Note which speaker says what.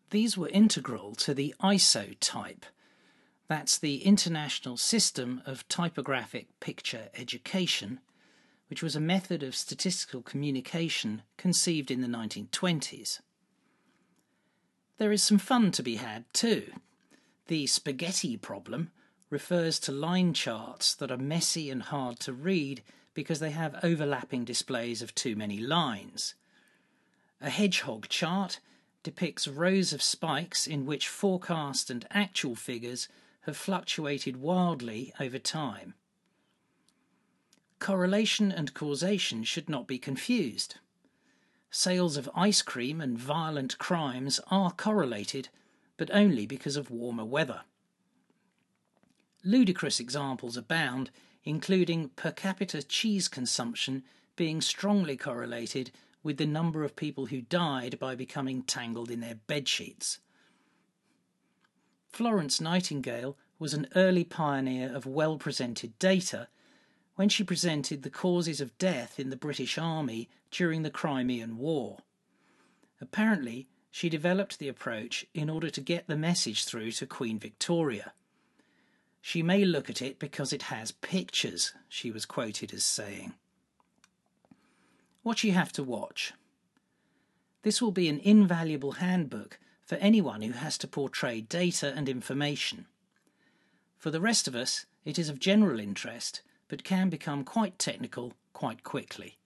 Speaker 1: These were integral to the ISO type. That's the International System of Typographic Picture Education, which was a method of statistical communication conceived in the 1920s. There is some fun to be had too. The spaghetti problem refers to line charts that are messy and hard to read because they have overlapping displays of too many lines. A hedgehog chart depicts rows of spikes in which forecast and actual figures have fluctuated wildly over time. Correlation and causation should not be confused. Sales of ice cream and violent crimes are correlated, but only because of warmer weather. Ludicrous examples abound, including per capita cheese consumption being strongly correlated with the number of people who died by becoming tangled in their bedsheets. Florence Nightingale was an early pioneer of well-presented data when she presented the causes of death in the British Army during the Crimean War. Apparently, she developed the approach in order to get the message through to Queen Victoria. "She may look at it because it has pictures," she was quoted as saying. What you have to watch. This will be an invaluable handbook for anyone who has to portray data and information. For the rest of us, it is of general interest, but can become quite technical quite quickly.